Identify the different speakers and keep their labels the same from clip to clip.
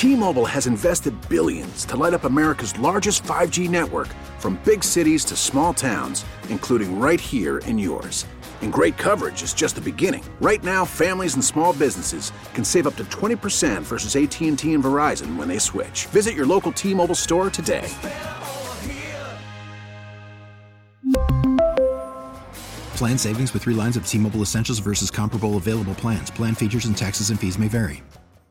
Speaker 1: T-Mobile has invested billions to light up America's largest 5G network, from big cities to small towns, including right here in yours. And great coverage is just the beginning. Right now, families and small businesses can save up to 20% versus AT&T and Verizon when they switch. Visit your local T-Mobile store today.
Speaker 2: Plan savings with 3 lines of T-Mobile Essentials versus comparable available plans. Plan features and taxes and fees may vary.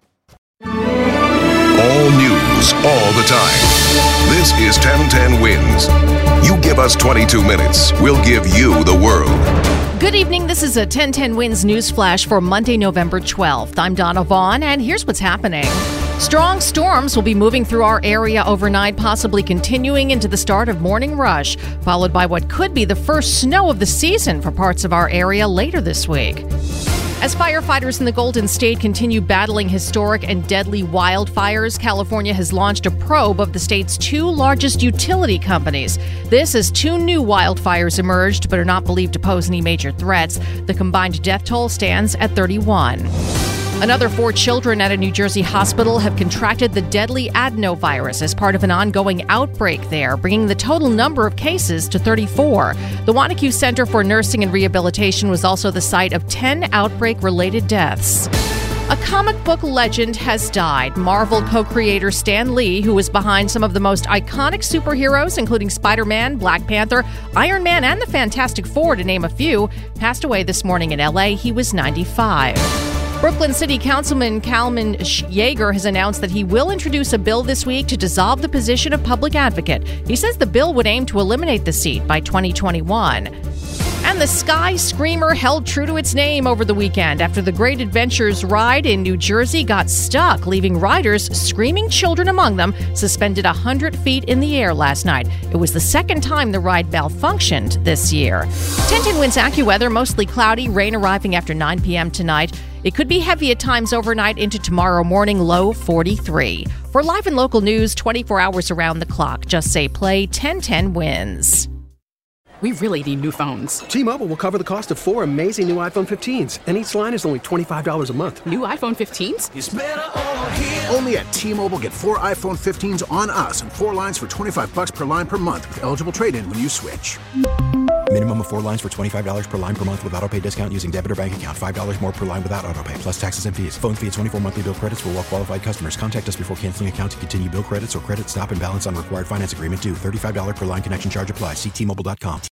Speaker 3: All news, all the time. This is 1010 Wins. You give us 22 minutes, we'll give you the world.
Speaker 4: Good evening. This is a 1010 Wins news flash for Monday, November 12th. I'm Donna Vaughn, and here's what's happening. Strong storms will be moving through our area overnight, possibly continuing into the start of morning rush, followed by what could be the first snow of the season for parts of our area later this week. As firefighters in the Golden State continue battling historic and deadly wildfires, California has launched a probe of the state's 2 largest utility companies. This as 2 new wildfires emerged but are not believed to pose any major threats. The combined death toll stands at 31. Another 4 children at a New Jersey hospital have contracted the deadly adenovirus as part of an ongoing outbreak there, bringing the total number of cases to 34. The Wanacue Center for Nursing and Rehabilitation was also the site of 10 outbreak-related deaths. A comic book legend has died. Marvel co-creator Stan Lee, who was behind some of the most iconic superheroes, including Spider-Man, Black Panther, Iron Man, and the Fantastic Four, to name a few, passed away this morning in L.A. He was 95. Brooklyn City Councilman Kalman Yeager has announced that he will introduce a bill this week to dissolve the position of public advocate. He says the bill would aim to eliminate the seat by 2021. And the Sky Screamer held true to its name over the weekend after the Great Adventures ride in New Jersey got stuck, leaving riders, screaming children among them, suspended 100 feet in the air last night. It was the second time the ride malfunctioned this year. 1010 Wins AccuWeather, mostly cloudy, rain arriving after 9 p.m. tonight. It could be heavy at times overnight into tomorrow morning, low 43. For live and local news 24 hours around the clock, just say play 1010 Wins.
Speaker 5: We really need new phones.
Speaker 6: T-Mobile will cover the cost of 4 amazing new iPhone 15s, and each line is only $25 a month.
Speaker 5: New iPhone 15s?
Speaker 1: It's better over here. Only at T-Mobile, get 4 iPhone 15s on us and 4 lines for $25 per line per month with eligible trade-in when you switch.
Speaker 2: Minimum of 4 lines for $25 per line per month with autopay discount using debit or bank account. $5 more per line without autopay, plus taxes and fees. Phone fee at 24 monthly bill credits for well-qualified customers. Contact us before canceling account to continue bill credits or credit stop and balance on required finance agreement due. $35 per line connection charge applies. See T-Mobile.com.